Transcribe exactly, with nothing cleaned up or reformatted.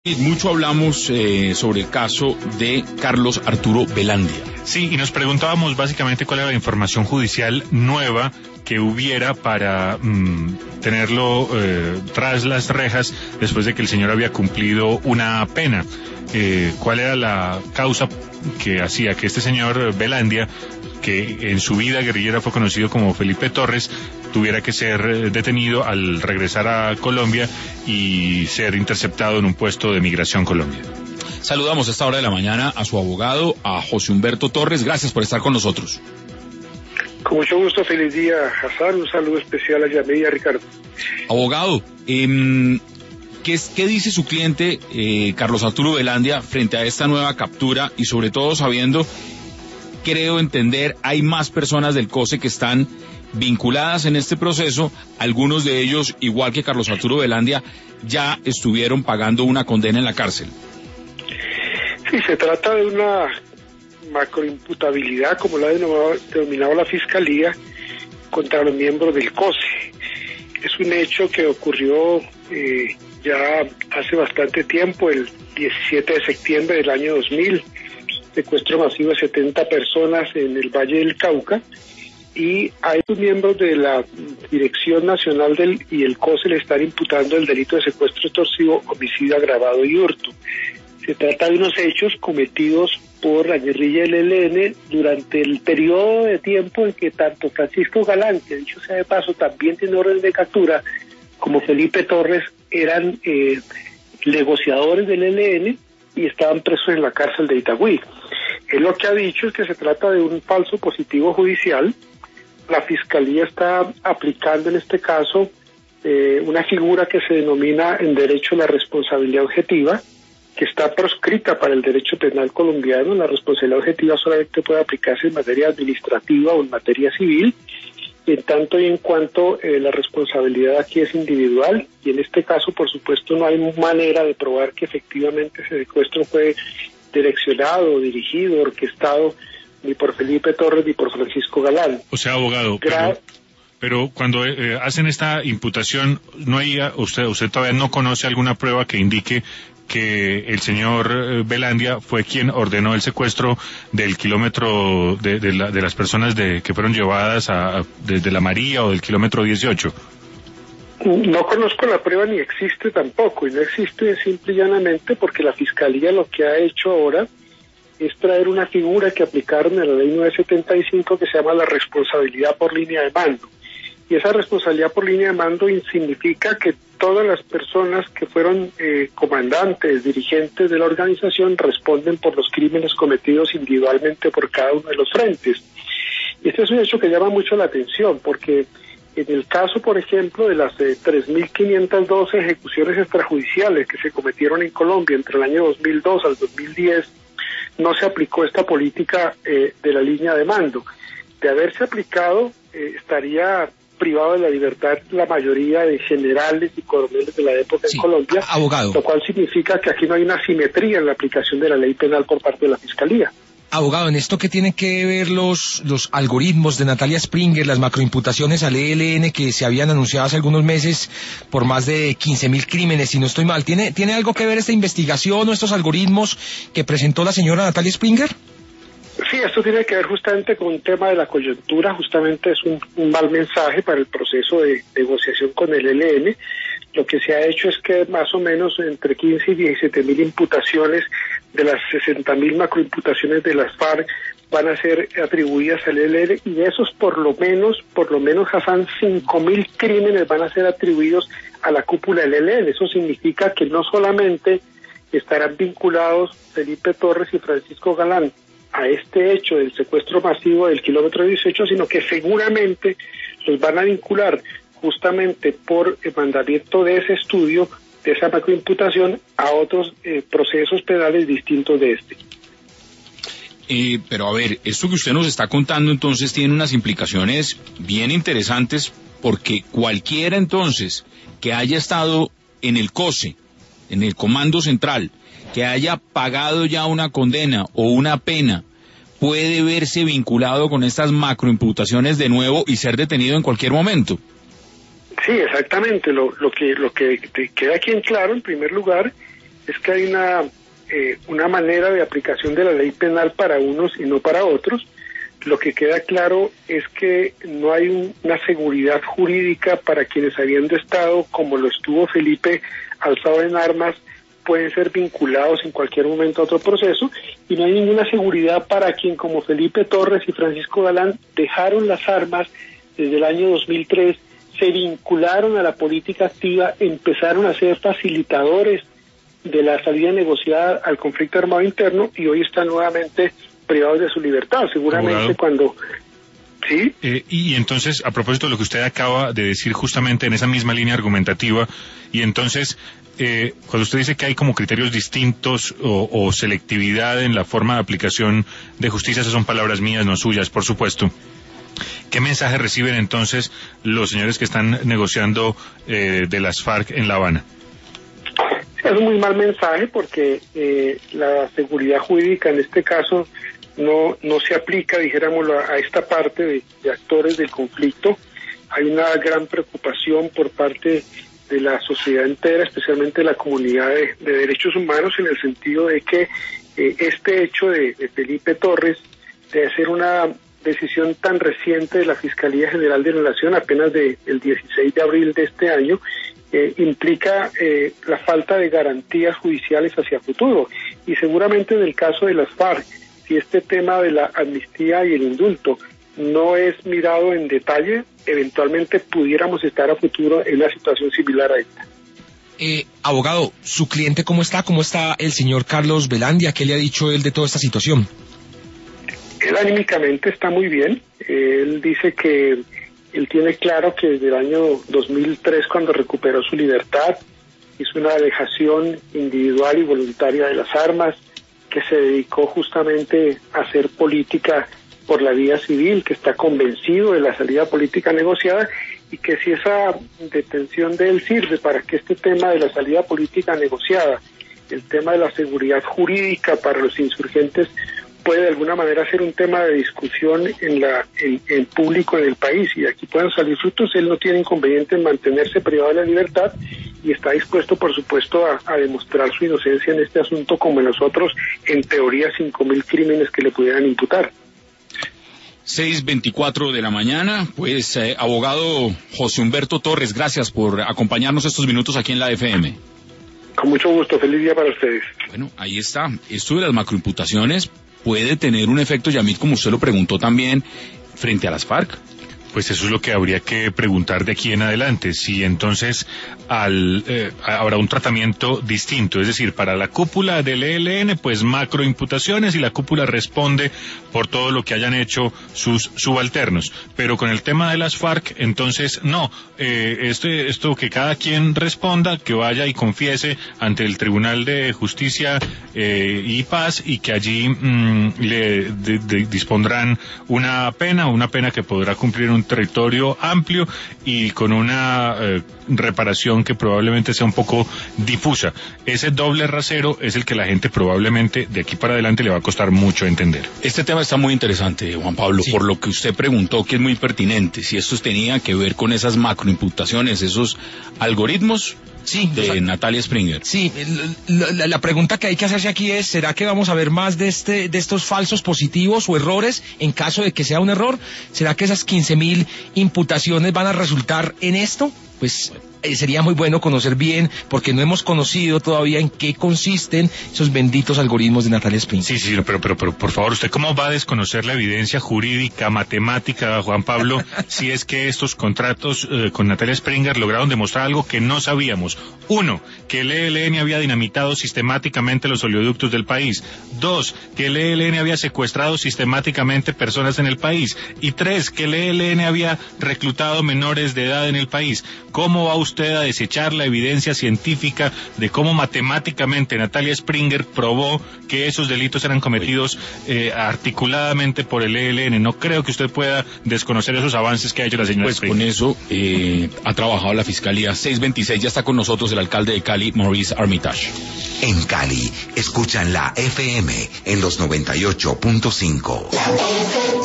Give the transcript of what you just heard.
Mucho hablamos eh, sobre el caso de Carlos Arturo Velandia. Sí, y nos preguntábamos básicamente cuál era la información judicial nueva que hubiera para mmm, tenerlo eh, tras las rejas después de que el señor había cumplido una pena. Eh, ¿Cuál era la causa que hacía que este señor Velandia, que en su vida guerrillera fue conocido como Felipe Torres, tuviera que ser detenido al regresar a Colombia y ser interceptado en un puesto de Migración Colombia? Saludamos a esta hora de la mañana a su abogado, a José Humberto Torres. Gracias por estar con nosotros. Con mucho gusto, feliz día, Hassan. Un saludo especial a Yamé y a Ricardo. Abogado, eh, ¿qué, ¿qué dice su cliente, eh, Carlos Arturo Velandia, frente a esta nueva captura y sobre todo sabiendo, creo entender, hay más personas del COSE que están vinculadas en este proceso? Algunos de ellos, igual que Carlos Arturo Velandia, ya estuvieron pagando una condena en la cárcel. Sí, se trata de una macroimputabilidad, como la ha denominado, denominado la Fiscalía, contra los miembros del COSE. Es un hecho que ocurrió eh, ya hace bastante tiempo, el diecisiete de septiembre del año dos mil, secuestro masivo de setenta personas en el Valle del Cauca, y a estos miembros de la Dirección Nacional del y el COSE le están imputando el delito de secuestro extorsivo, homicidio agravado y hurto. Se trata de unos hechos cometidos por la guerrilla del E L N durante el periodo de tiempo en que tanto Francisco Galán, que dicho sea de paso también tiene orden de captura, como Felipe Torres eran eh, negociadores del E L N y estaban presos en la cárcel de Itagüí. Él lo que ha dicho es que se trata de un falso positivo judicial. La Fiscalía está aplicando en este caso eh, una figura que se denomina en derecho la responsabilidad objetiva, que está proscrita para el derecho penal colombiano. La responsabilidad objetiva solamente puede aplicarse en materia administrativa o en materia civil, en tanto y en cuanto eh, la responsabilidad aquí es individual, y en este caso, por supuesto, no hay manera de probar que efectivamente ese secuestro fue direccionado, dirigido, orquestado ni por Felipe Torres ni por Francisco Galán. O sea, abogado, Gra- pero, pero cuando eh, hacen esta imputación, no hay, usted, usted todavía no conoce alguna prueba que indique que el señor Velandia fue quien ordenó el secuestro del kilómetro de, de, la, de las personas de, que fueron llevadas a, desde la María o del kilómetro dieciocho. No conozco la prueba ni existe tampoco, y no existe simple y llanamente porque la Fiscalía lo que ha hecho ahora es traer una figura que aplicaron en la ley novecientos setenta y cinco que se llama la responsabilidad por línea de mando. Y esa responsabilidad por línea de mando significa que todas las personas que fueron eh, comandantes, dirigentes de la organización responden por los crímenes cometidos individualmente por cada uno de los frentes. Y este es un hecho que llama mucho la atención porque en el caso, por ejemplo, de las eh, tres mil quinientas doce ejecuciones extrajudiciales que se cometieron en Colombia entre el año dos mil dos al dos mil diez, no se aplicó esta política eh, de la línea de mando. De haberse aplicado, eh, estaría privado de la libertad la mayoría de generales y coroneles de la época sí, en Colombia, abogado. Lo cual significa que aquí no hay una simetría en la aplicación de la ley penal por parte de la Fiscalía. Abogado, ¿en esto qué tienen que ver los los algoritmos de Natalia Springer, las macroimputaciones al E L N que se habían anunciado hace algunos meses por más de quince mil crímenes, si no estoy mal? ¿Tiene, ¿Tiene algo que ver esta investigación o estos algoritmos que presentó la señora Natalia Springer? Sí, esto tiene que ver justamente con un tema de la coyuntura, justamente es un, un mal mensaje para el proceso de negociación con el E L N. Lo que se ha hecho es que más o menos entre quince y diecisiete mil imputaciones de las sesenta mil macroimputaciones de las FARC van a ser atribuidas al E L N, y de esos por lo menos, por lo menos, Hassan, cinco mil crímenes van a ser atribuidos a la cúpula del E L N. Eso significa que no solamente estarán vinculados Felipe Torres y Francisco Galán a este hecho del secuestro masivo del kilómetro dieciocho, sino que seguramente los van a vincular justamente por el mandamiento de ese estudio, de esa macroimputación, a otros eh, procesos penales distintos de este. Eh, pero a ver, esto que usted nos está contando entonces tiene unas implicaciones bien interesantes, porque cualquiera entonces que haya estado en el COSE, en el Comando Central, que haya pagado ya una condena o una pena, puede verse vinculado con estas macroimputaciones de nuevo y ser detenido en cualquier momento. Sí, exactamente. Lo, lo que lo que te queda aquí en claro, en primer lugar, es que hay una, eh, una manera de aplicación de la ley penal para unos y no para otros. Lo que queda claro es que no hay un, una seguridad jurídica para quienes, habiendo estado, como lo estuvo Felipe, alzado en armas, pueden ser vinculados en cualquier momento a otro proceso, y no hay ninguna seguridad para quien, como Felipe Torres y Francisco Galán, dejaron las armas desde el año dos mil tres, se vincularon a la política activa, empezaron a ser facilitadores de la salida negociada al conflicto armado interno, y hoy están nuevamente privados de su libertad. Seguramente Abogado. cuando... ¿Sí? Eh, y entonces, a propósito de lo que usted acaba de decir justamente en esa misma línea argumentativa, y entonces, eh, cuando usted dice que hay como criterios distintos o, o selectividad en la forma de aplicación de justicia, esas son palabras mías, no suyas, por supuesto. ¿Qué mensaje reciben entonces los señores que están negociando eh, de las FARC en La Habana? Es un muy mal mensaje porque eh, la seguridad jurídica en este caso no no se aplica, dijéramoslo, a esta parte de, de actores del conflicto. Hay una gran preocupación por parte de la sociedad entera, especialmente la comunidad de, de derechos humanos, en el sentido de que eh, este hecho de, de Felipe Torres, de ser una decisión tan reciente de la Fiscalía General de la Nación, apenas de, el dieciséis de abril de este año, eh, implica eh, la falta de garantías judiciales hacia futuro. Y seguramente en el caso de las FARC, si este tema de la amnistía y el indulto no es mirado en detalle, eventualmente pudiéramos estar a futuro en una situación similar a esta. Eh, abogado, ¿su cliente cómo está? ¿Cómo está el señor Carlos Velandia? ¿Qué le ha dicho él de toda esta situación? Él anímicamente está muy bien. Él dice que él tiene claro que desde el año dos mil tres, cuando recuperó su libertad, hizo una dejación individual y voluntaria de las armas, que se dedicó justamente a hacer política por la vía civil, que está convencido de la salida política negociada, y que si esa detención de él sirve para que este tema de la salida política negociada, el tema de la seguridad jurídica para los insurgentes, puede de alguna manera ser un tema de discusión en la en, en público en el país, y aquí puedan salir frutos, él no tiene inconveniente en mantenerse privado de la libertad, y está dispuesto, por supuesto, a, a demostrar su inocencia en este asunto, como en los otros, en teoría, cinco mil crímenes que le pudieran imputar. seis veinticuatro de la mañana, pues, eh, abogado José Humberto Torres, gracias por acompañarnos estos minutos aquí en la F M. Con mucho gusto, feliz día para ustedes. Bueno, ahí está, esto de las macroimputaciones puede tener un efecto, Yamit, como usted lo preguntó también, frente a las FARC. Pues eso es lo que habría que preguntar de aquí en adelante, si entonces al, eh, habrá un tratamiento distinto, es decir, para la cúpula del E L N, pues macroimputaciones, y la cúpula responde por todo lo que hayan hecho sus subalternos, pero con el tema de las FARC, entonces no, eh, este, esto que cada quien responda, que vaya y confiese ante el Tribunal de Justicia eh, y Paz, y que allí mmm, le de, de, dispondrán una pena, una pena que podrá cumplir un territorio amplio y con una eh, reparación que probablemente sea un poco difusa. Ese doble rasero es el que la gente probablemente de aquí para adelante le va a costar mucho entender. Este tema está muy interesante, Juan Pablo, sí, por lo que usted preguntó, que es muy pertinente, si esto tenía que ver con esas macroimputaciones, esos algoritmos. Sí, de o sea, Natalia Springer. Sí, la, la, la pregunta que hay que hacerse aquí es, ¿será que vamos a ver más de este de estos falsos positivos o errores en caso de que sea un error? ¿Será que esas quince mil imputaciones van a resultar en esto? Pues eh, sería muy bueno conocer bien, porque no hemos conocido todavía en qué consisten esos benditos algoritmos de Natalia Springer. Sí, sí, pero, pero, pero por favor, ¿usted cómo va a desconocer la evidencia jurídica, matemática, Juan Pablo, si es que estos contratos eh, con Natalia Springer lograron demostrar algo que no sabíamos? Uno, que el E L N había dinamitado sistemáticamente los oleoductos del país. Dos, que el E L N había secuestrado sistemáticamente personas en el país. Y tres, que el E L N había reclutado menores de edad en el país. ¿Cómo va usted a desechar la evidencia científica de cómo matemáticamente Natalia Springer probó que esos delitos eran cometidos eh, articuladamente por el E L N? No creo que usted pueda desconocer esos avances que ha hecho la señora pues Springer. Con eso eh, ha trabajado la Fiscalía. seis veintiséis, ya está con nosotros el alcalde de Cali, Maurice Armitage. En Cali, escuchan la F M en los noventa y ocho punto cinco.